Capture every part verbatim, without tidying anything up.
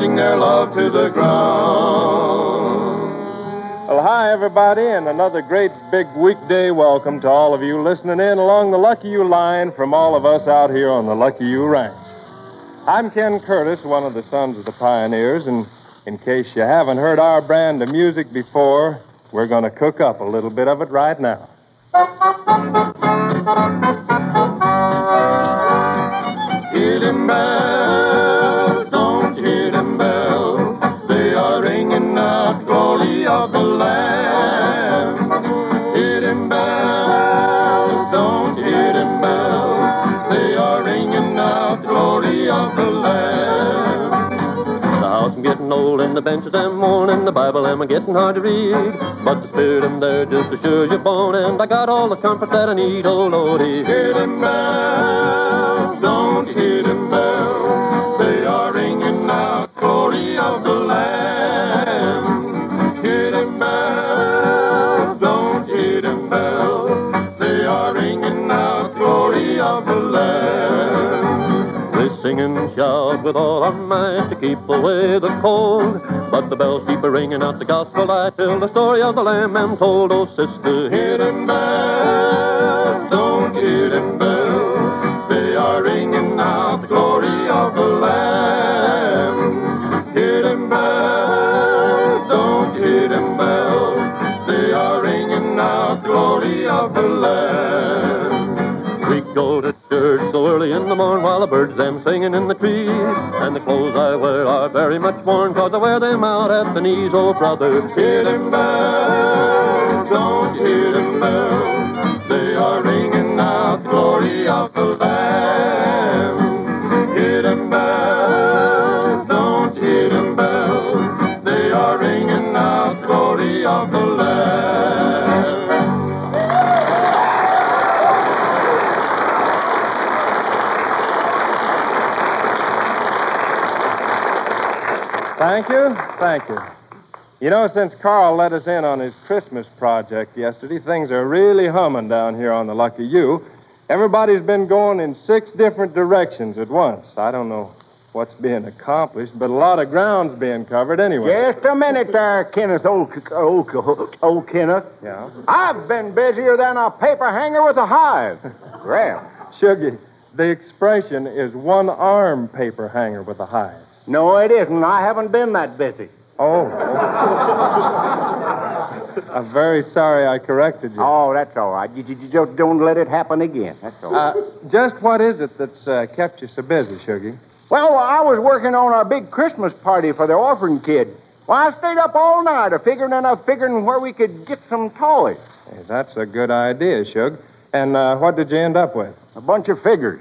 marching their love to the ground. Well, hi, everybody, and another great big weekday welcome to all of you listening in along the Lucky You line from all of us out here on the Lucky You Ranch. I'm Ken Curtis, one of the sons of the pioneers, and in case you haven't heard our brand of music before, we're going to cook up a little bit of it right now. Hear them bells, don't hear them bells. They are ringing out glory of the Lamb. Hear them bells, don't hear them bells. They are ringing out glory of the Lamb. The house am getting old and the benches am worn and the Bible am getting hard to read. But the Spirit am there just as sure as you're born, and I got all the comfort that I need, oh Lordy. Hear them bells, don't hear them bells. They are ringing out glory of the Lamb. Hear them bells, don't hear them bells. They are ringing out glory of the Lamb. We sing and shout with all our might to keep away the cold, but the bells keep ringing out the gospel light till the story of the Lamb am told. Oh, sister, Hear them bells, don't hear them bells. They are ringing out the glory of the Lamb. Hear them bells, don't hear them bells. They are ringing out glory of the Lamb. we go to church so early in the morn while the birds them singing in the trees, and the clothes I wear are very much worn 'cause I wear them out at the knees, oh brother. Hear them bells, don't hear them bells. They are ringing out the glory of the Lamb. Hear them bells, don't hear them bells. They are ringing out the glory of the Lamb. Thank you, thank you. You know, since Carl let us in on his Christmas project yesterday, things are really humming down here on the Lucky You. Everybody's been going in six different directions at once. I don't know what's being accomplished, but a lot of ground's being covered anyway. Just a minute there, Kenneth, old, old, old Kenneth. Yeah? I've been busier than a paper hanger with a hive. Well, Shuggy, the expression is one-arm paper hanger with a hive. no, it isn't. I haven't been that busy. Oh. I'm very sorry I corrected you. Oh, that's all right. You, you, you just don't let it happen again. That's all right. Uh, just what is it that's uh, kept you so busy, Shuggy? Well, I was working on our big Christmas party for the orphan kid. Well, I stayed up all night a figuring and a figuring where we could get some toys. Hey, that's a good idea, Shug. And uh, what did you end up with? A bunch of figures.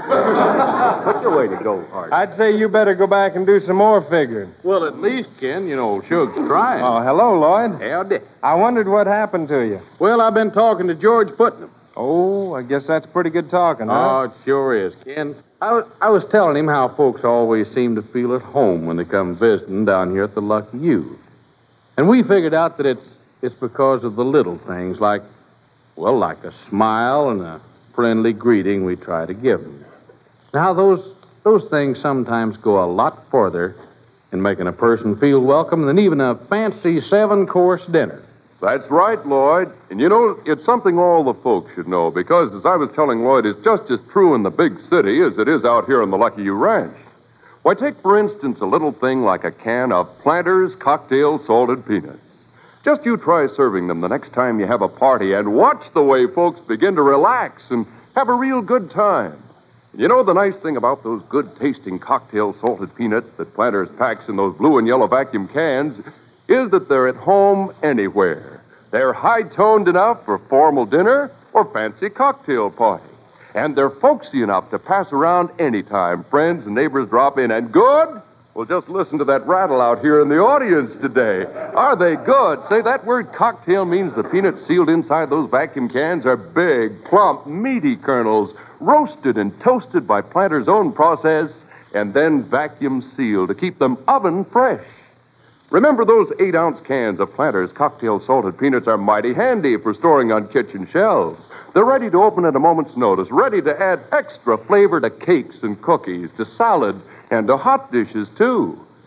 What's your way to go, Art? I'd say you better go back and do some more figuring. Well, at least, Ken, you know, Shug's trying. Oh, hello, Lloyd. Howdy. I wondered what happened to you. Well, I've been talking to George Putnam. Oh, I guess that's pretty good talking, huh? Oh, it sure is, Ken. I was, I was telling him how folks always seem to feel at home when they come visiting down here at the Lucky You. And we figured out that it's it's because of the little things like, well, like a smile and a friendly greeting we try to give them. Now, those those things sometimes go a lot further in making a person feel welcome than even a fancy seven-course dinner. That's right, Lloyd. And you know, it's something all the folks should know, because as I was telling Lloyd, it's just as true in the big city as it is out here on the Lucky You Ranch. Why, take, for instance, a little thing like a can of Planters Cocktail Salted Peanuts. Just you try serving them the next time you have a party and watch the way folks begin to relax and have a real good time. You know, the nice thing about those good-tasting cocktail salted peanuts that Planters packs in those blue and yellow vacuum cans is that they're at home anywhere. They're high-toned enough for formal dinner or fancy cocktail party. And they're folksy enough to pass around anytime friends and neighbors drop in. And good? Well, just listen to that rattle out here in the audience today. Are they good? Say, that word cocktail means the peanuts sealed inside those vacuum cans are big, plump, meaty kernels, roasted and toasted by Planters' own process, and then vacuum sealed to keep them oven fresh. Remember, those eight-ounce cans of Planters Cocktail Salted Peanuts are mighty handy for storing on kitchen shelves. They're ready to open at a moment's notice, ready to add extra flavor to cakes and cookies, to salad, and to hot dishes, too.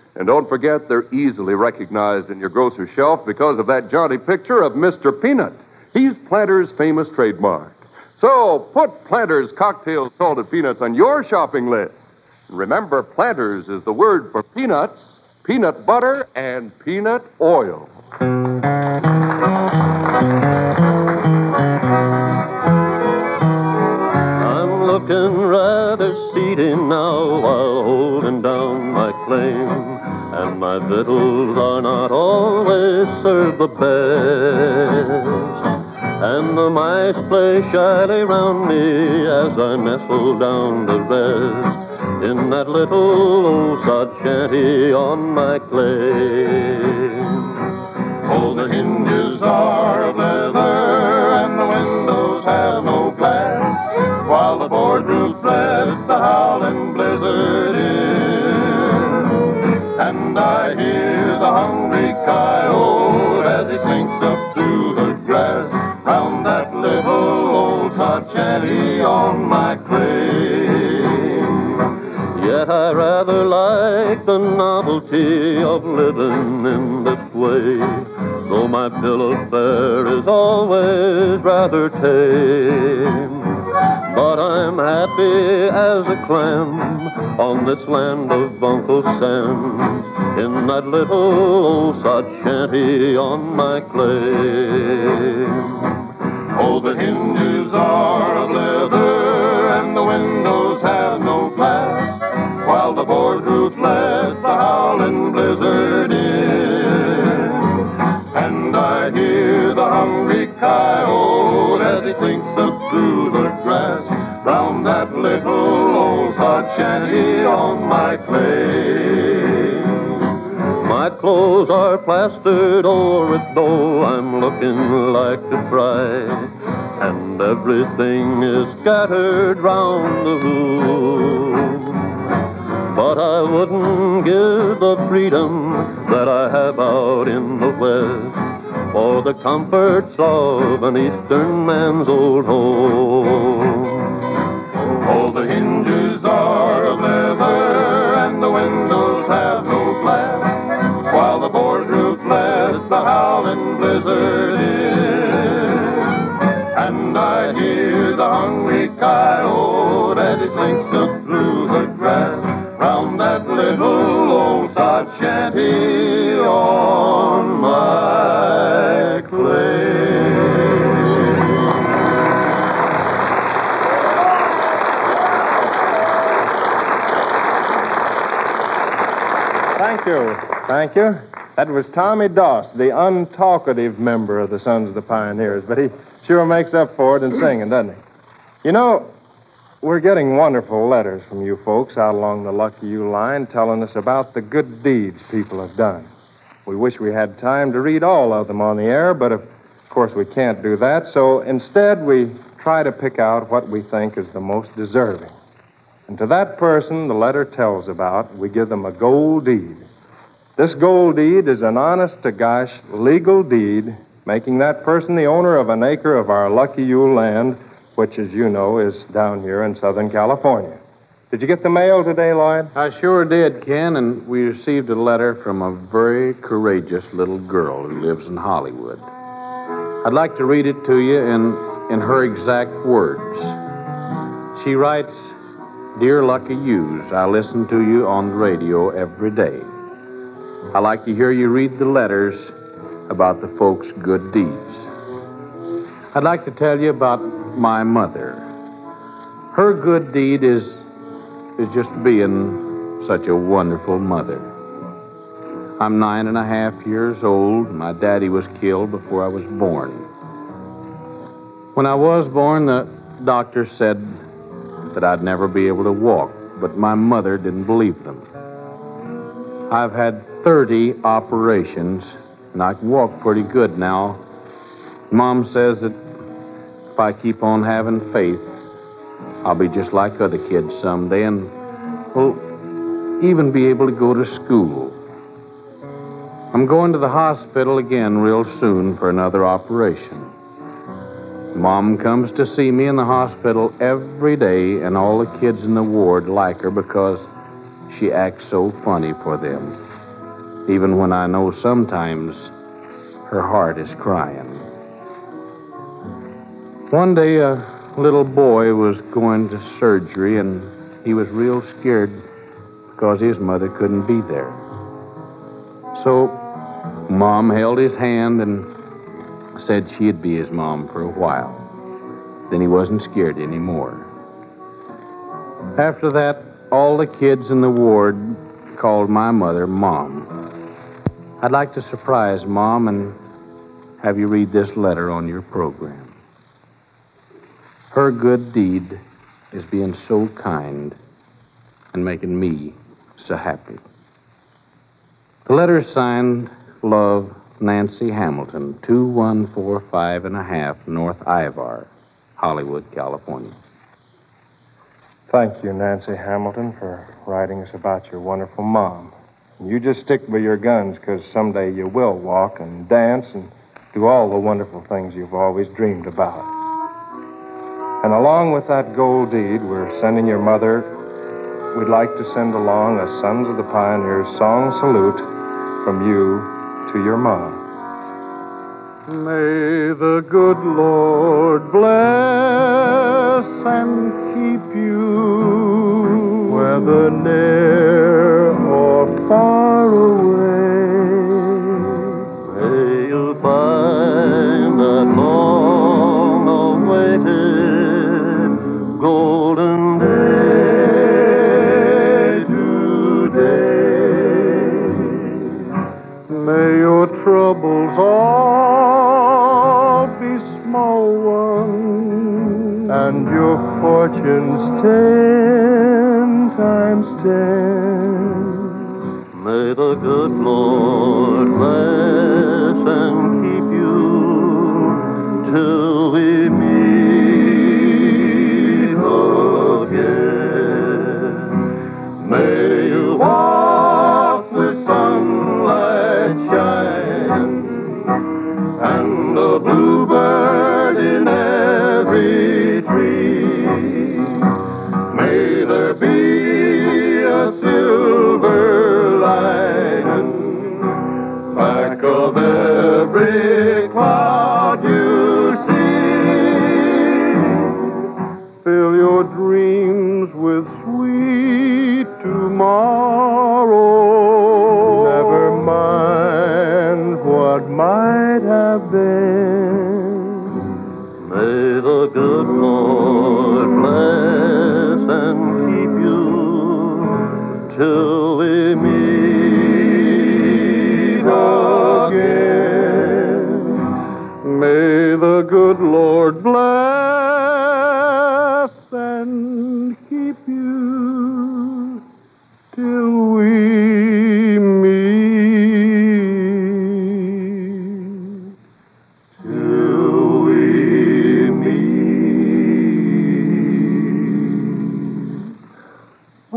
And don't forget, they're easily recognized in your grocer's shelf because of that jaunty picture of Mister Peanut. He's Planters' famous trademark. So put Planters cocktail salted peanuts on your shopping list. Remember, Planters is the word for peanuts, peanut butter, and peanut oil. I'm looking rather seedy now while holding down my claim. And my victuals are not always served the best. And the mice play shyly round me as I nestle down to rest in that little old sod shanty on my claim. Oh, the hinges are of leather and the windows have no glass, while the boardroom lets the howling blizzard in. And I hear the hungry coyote as he slinks up through the grass round that little old sod shanty on my claim. Yet I rather like the novelty of living in this way, though my bill of fare is always rather tame. But I'm happy as a clam on this land of Uncle Sam, in that little old sod shanty on my claim. Oh, the hinges are of leather and the windows have no glass, while the board roof lets the howling blizzard in. And I hear the hungry coyote as he slinks up through the grass round that little old sod shanty on my claim. My clothes are plastered o'er it, though I'm looking like to cry, and everything is scattered round the room. But I wouldn't give the freedom that I have out in the West for the comforts of an Eastern man's old home. Oh, the hinges are of leather and the windows have no glass, while the board roof lets the howling blizzard in. And I hear the hungry coyote as he slinks up through the grass round that little old sod shanty on my claim. Thank you. Thank you. That was Tommy Doss, the untalkative member of the Sons of the Pioneers, but he sure makes up for it in singing, doesn't he? You know, we're getting wonderful letters from you folks out along the Lucky You line telling us about the good deeds people have done. We wish we had time to read all of them on the air, but of course we can't do that, so instead we try to pick out what we think is the most deserving. And to that person the letter tells about, we give them a gold deed. This gold deed is an honest-to-gosh legal deed, making that person the owner of an acre of our Lucky You land, which, as you know, is down here in Southern California. Did you get the mail today, Lloyd? I sure did, Ken, and we received a letter from a very courageous little girl who lives in Hollywood. I'd like to read it to you in, in her exact words. She writes, "Dear Lucky Yous, I listen to you on the radio every day. I like to hear you read the letters about the folks' good deeds. I'd like to tell you about my mother. Her good deed is is just being such a wonderful mother. I'm nine and a half years old. My daddy was killed before I was born. When I was born, the doctor said that I'd never be able to walk, but my mother didn't believe them. I've had thirty operations, and I can walk pretty good now. Mom says that if I keep on having faith, I'll be just like other kids someday and, well, even be able to go to school. I'm going to the hospital again real soon for another operation. Mom comes to see me in the hospital every day, and all the kids in the ward like her because she acts so funny for them. even when I know sometimes her heart is crying. One day, a little boy was going to surgery, and he was real scared because his mother couldn't be there. So, Mom held his hand and said she'd be his mom for a while. Then he wasn't scared anymore. After that, all the kids in the ward called my mother Mom. I'd like to surprise Mom and have you read this letter on your program. Her good deed is being so kind and making me so happy. The letter's signed, Love, Nancy Hamilton, two one four five and a half North Ivar, Hollywood, California. Thank you, Nancy Hamilton, for writing us about your wonderful mom. You just stick by your guns, because someday you will walk and dance and do all the wonderful things you've always dreamed about. And along with that gold deed, we're sending your mother, we'd like to send along a Sons of the Pioneers song salute from you to your mom. May the good Lord bless and keep you, whether near or far away. May you find that long-awaited golden day today. May your troubles all be small ones, And your fortunes ten times ten. May the good Lord bless and keep you till we meet again. May you walk with sunlight shine and the bluebird in every tree. May there be a silver lining back of every cloud you see. fill your dreams with sweet tomorrow. Never mind what might have been. May the good Lord bless and keep you till we meet again. May the good Lord bless and keep you till we meet. Till we meet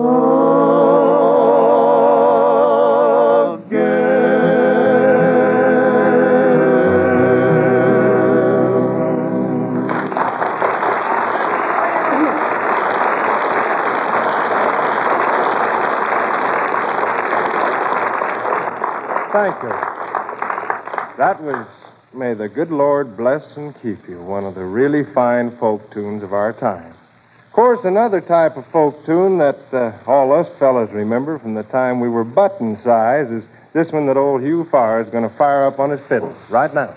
Thank you. That was May the Good Lord Bless and Keep You, one of the really fine folk tunes of our time. Of course, another type of folk tune that uh, all us fellas remember from the time we were button size is this one that old Hugh Farr is going to fire up on his fiddle right now.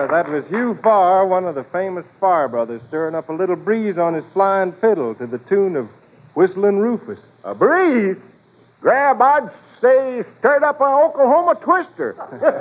Uh, that was Hugh Farr, one of the famous Farr brothers, stirring up a little breeze on his flying fiddle to the tune of Whistling Rufus. A breeze? Grab, I'd say stirred up an Oklahoma twister.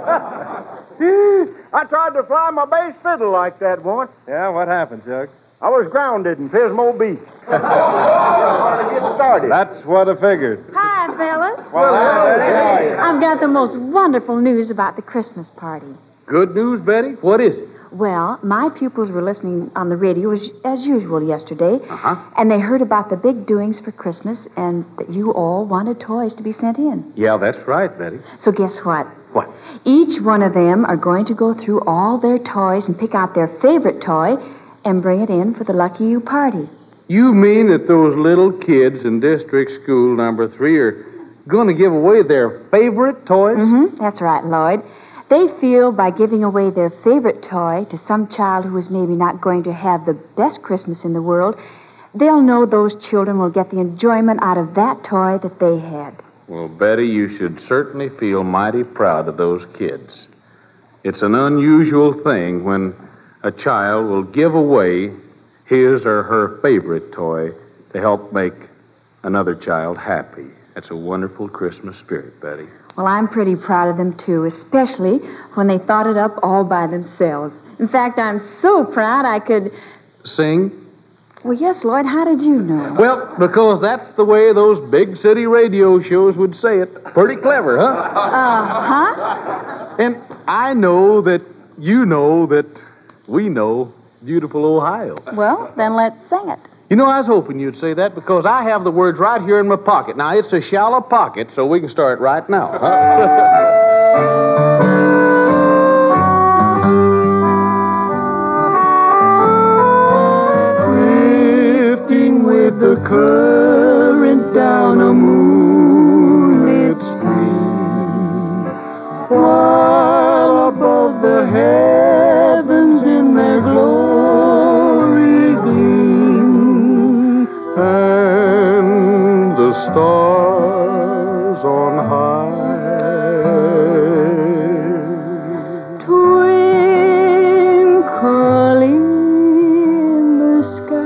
I tried to fly my bass fiddle like that once. Yeah, what happened, Chuck? I was grounded in Pismo Beach. Hard to get started. That's what I figured. Hi, fellas. Well, I've got the most wonderful news about the Christmas party. Good news, Betty? What is it? Well, my pupils were listening on the radio as, as usual yesterday, Uh-huh. and they heard about the big doings for Christmas and that you all wanted toys to be sent in. Yeah, that's right, Betty. So guess what? What? Each one of them are going to go through all their toys and pick out their favorite toy and bring it in for the Lucky You party. You mean that those little kids in district school number three are going to give away their favorite toys? Mm-hmm. That's right, Lloyd. They feel by giving away their favorite toy to some child who is maybe not going to have the best Christmas in the world, they'll know those children will get the enjoyment out of that toy that they had. Well, Betty, you should certainly feel mighty proud of those kids. It's an unusual thing when a child will give away his or her favorite toy to help make another child happy. That's a wonderful Christmas spirit, Betty. Well, I'm pretty proud of them, too, especially when they thought it up all by themselves. In fact, I'm so proud I could... Sing? Well, yes, Lloyd, how did you know? Well, because that's the way those big city radio shows would say it. Pretty clever, huh? Uh-huh. And I know that you know that we know beautiful Ohio. Well, then let's sing it. You know, I was hoping you'd say that because I have the words right here in my pocket. Now, it's a shallow pocket, so we can start right now, huh? Drifting with the current down a moonlit stream, while above the heavens in their glory gleam, and the stars on high twinkling in the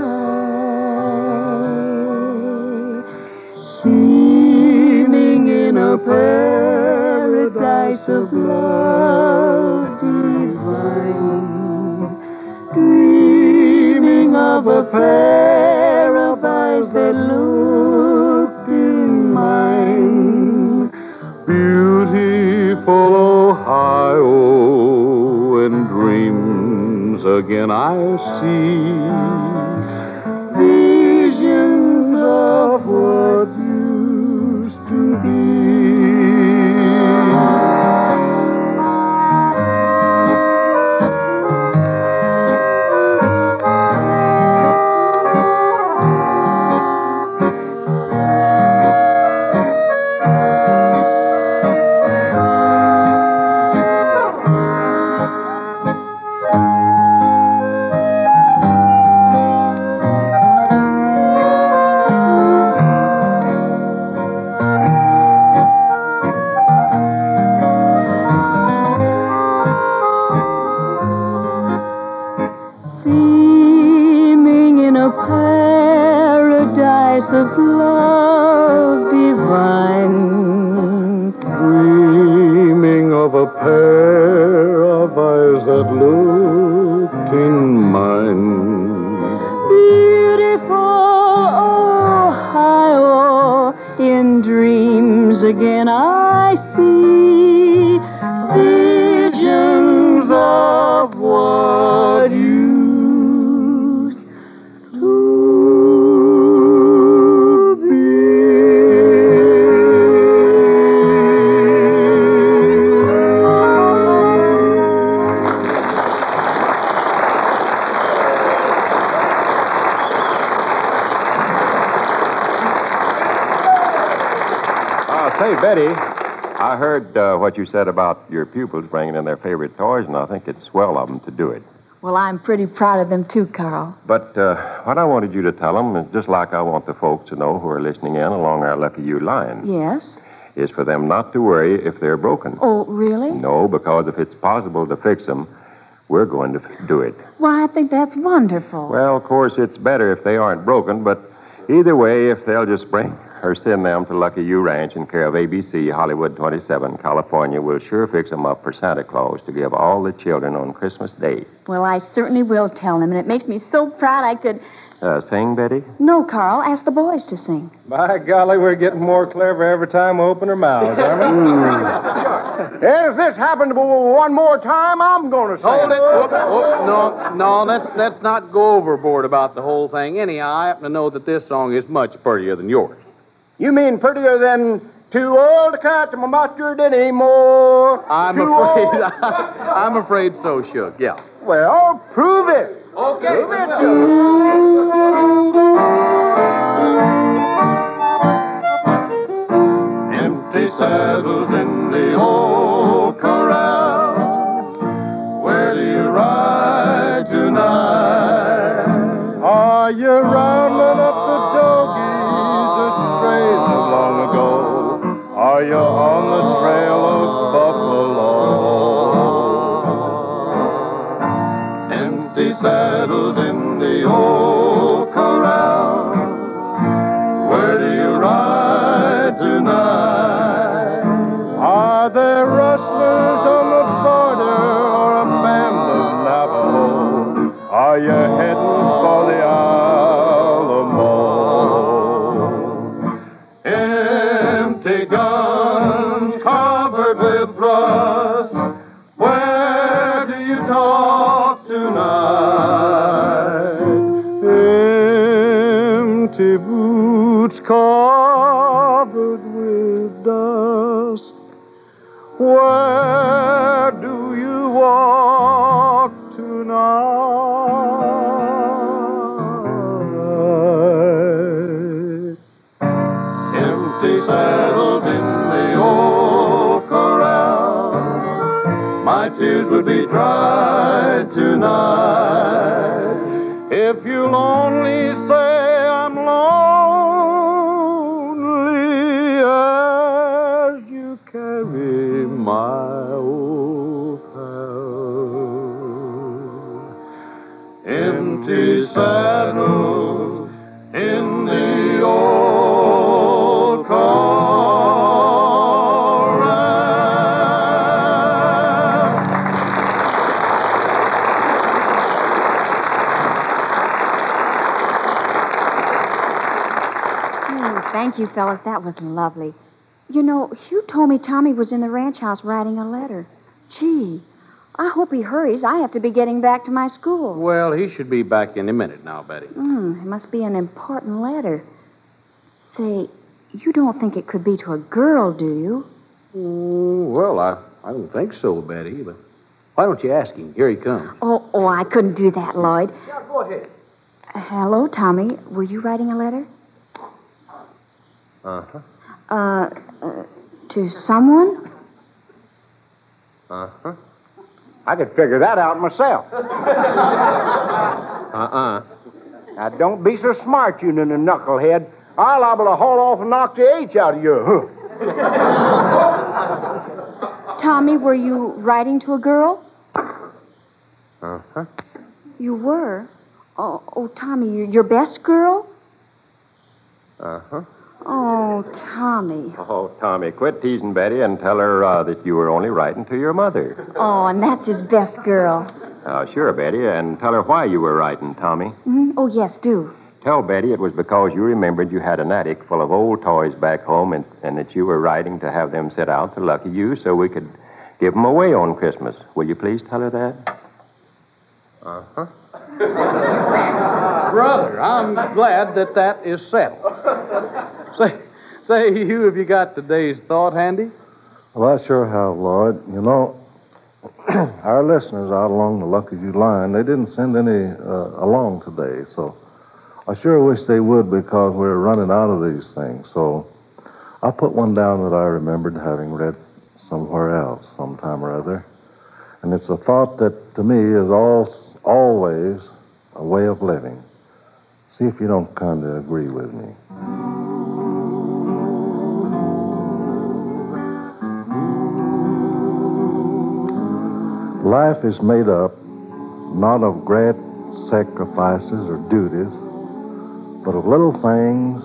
sky, seeming in a paradise of love divine, dreaming of a pair of eyes that looked in mine. Beautiful Ohio, and dreams again I see, visions of what used to be. Seeming in a paradise of love divine, dreaming of a pair of eyes that looked in mine. Beautiful Ohio, in dreams again I see, visions of what used to Uh, say, Betty, I heard uh, what you said about your pupils bringing in their favorite toys, and I think it's swell of them to do it. Well, I'm pretty proud of them, too, Carl. But uh, what I wanted you to tell them is just like I want the folks to know who are listening in along our Lucky You line, Yes? is for them not to worry if they're broken. Oh, really? No, because if it's possible to fix them, we're going to do it. Why, I think that's wonderful. Well, of course, it's better if they aren't broken, but either way, if they'll just bring or send them to Lucky You Ranch in care of A B C, Hollywood twenty-seven, California, we'll sure fix them up for Santa Claus to give all the children on Christmas Day. Well, I certainly will tell them, and it makes me so proud I could... Uh, sing, Betty? No, Carl. Ask the boys to sing. By golly, we're getting more clever every time we open our mouths, aren't we? And if this happens one more time, I'm going to say Hold it. Whoop, whoop. No, no, let's, let's not go overboard about the whole thing. Anyhow, I happen to know that this song is much prettier than yours. You mean prettier than too old to catch my mustard anymore? I'm Too afraid. old- I'm afraid so, Shook. Yeah. Well, prove it. Okay. Prove it. Empty saddles in the old corral. Where do you ride tonight? Are you rounding up the doggies or strays of long ago? Are you on the trail of buffalo? Empty saddles in the old corral. Where do you ride tonight? Are there rustlers on the border or a band of Navajo? Are you heading for the Alamo? Empty guns covered with rust. Where do you talk tonight? Empty boots covered with dust. Where do you walk tonight? Empty saddles in the old corral. My tears would be dried tonight. If you'll only say I'm lonely as you carry my old pal. Empty saddles in the old corral. Oh, thank you, fellas. That was lovely. You know, Hugh told me Tommy was in the ranch house writing a letter. Gee, I hope he hurries. I have to be getting back to my school. Well, he should be back any minute now, Betty. Hmm, it must be an important letter. Say, you don't think it could be to a girl, do you? Mm, well, I, I don't think so, Betty, but why don't you ask him? Here he comes. Oh, oh, I couldn't do that, Lloyd. Yeah, go ahead. Uh, hello, Tommy. Were you writing a letter? Uh-huh. Uh, uh to someone? Uh-huh. I could figure that out myself. Uh-uh. Now, don't be so smart, you little knucklehead. I'll liable to haul off and knock the H out of you. Tommy, were you writing to a girl? Uh-huh. You were? Oh, oh Tommy, you- your best girl? Uh-huh. Oh, Tommy. Oh, Tommy, quit teasing Betty and tell her uh, that you were only writing to your mother. Oh, and that's his best girl. Uh, sure, Betty, and tell her why you were writing, Tommy. Hmm? Oh, yes, do. Tell Betty it was because you remembered you had an attic full of old toys back home and, and that you were writing to have them sent out to Lucky You so we could give them away on Christmas. Will you please tell her that? Uh-huh. Brother, I'm glad that that is settled. Say, say, Hugh, have you got today's thought handy? Well, I sure have, Lloyd. You know, our listeners out along the Lucky You line, they didn't send any uh, along today, so I sure wish they would because we're running out of these things. So I put one down that I remembered having read somewhere else sometime or other. And it's a thought that, to me, is all, always a way of living. See if you don't kind of agree with me. Life is made up not of great sacrifices or duties, but of little things,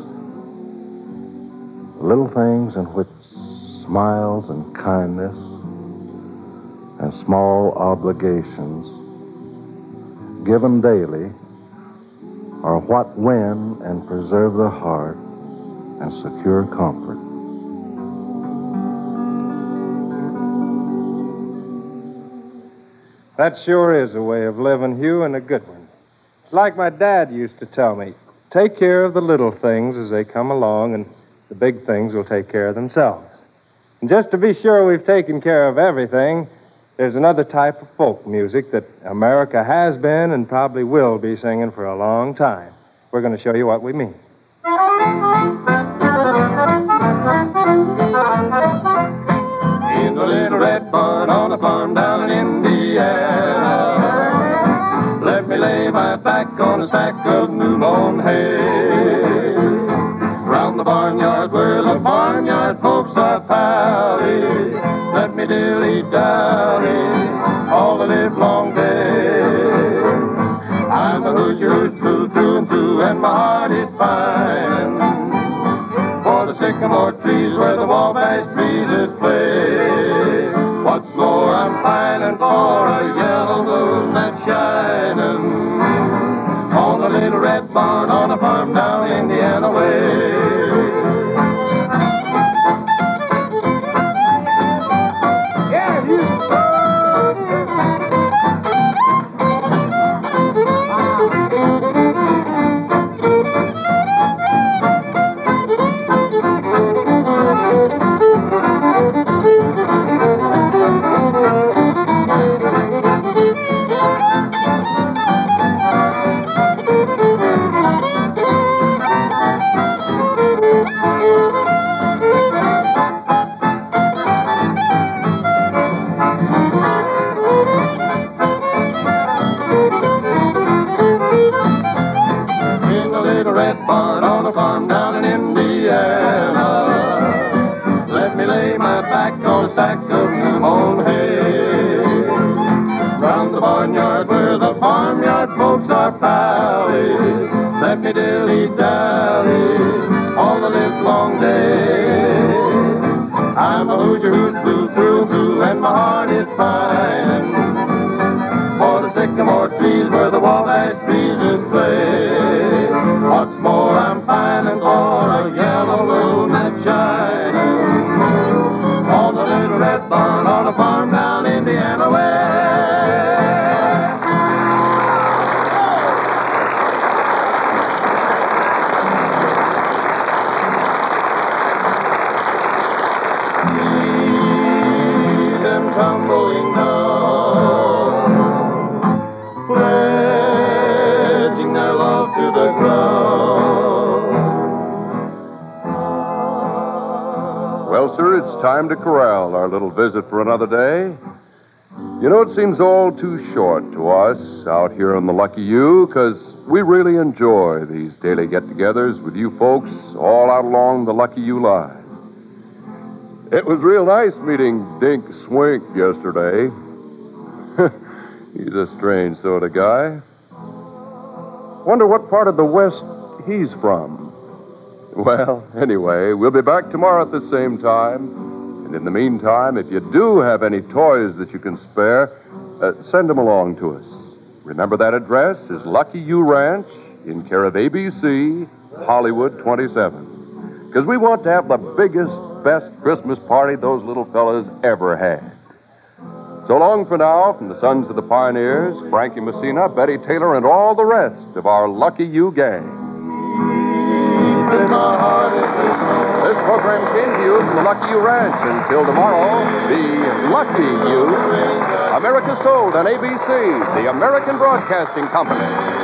little things in which smiles and kindness and small obligations given daily are what win and preserve the heart and secure comfort. That sure is a way of living, Hugh, and a good one. It's like my dad used to tell me, take care of the little things as they come along, and the big things will take care of themselves. And just to be sure we've taken care of everything, there's another type of folk music that America has been and probably will be singing for a long time. We're going to show you what we mean. In the little red barn on the farm down in Indiana, let me lay my back on a stack of new mown hay. Round the barnyard where the barnyard folks are pally, let me dilly-dally all the live long day. I'm a Hoosier through, through and through, and my heart is fine for the sycamore trees where the wabash breezes play. What's more, I'm pining for a yellow moon that's shining on the little red barn on a farm down Indiana way. Yeah, you. Dilly-dally all the live long day. I'm a Hoosier who's blue through, through, and my heart is fine for the sycamore trees where the wabash breezes play. What's more, I'm pining for a yellow moon that's shining on the little red barn on a farm down Indiana way. Tumbling down, pledging their love to the ground. Well, sir, it's time to corral our little visit for another day. You know, it seems all too short to us out here on the Lucky You, because we really enjoy these daily get-togethers with you folks all out along the Lucky You line. It was real nice meeting Dink Swink yesterday. He's a strange sort of guy. Wonder what part of the West he's from. Well, anyway, we'll be back tomorrow at the same time. And in the meantime, if you do have any toys that you can spare, uh, send them along to us. Remember that address is Lucky You Ranch in care of A B C, Hollywood twenty-seven. Because we want to have the biggest, best Christmas party those little fellas ever had. So long for now from the Sons of the Pioneers, Frankie Messina, Betty Taylor, and all the rest of our Lucky You gang. This program came to you from the Lucky You Ranch. Until tomorrow, be Lucky You. America sold on A B C, the American Broadcasting Company.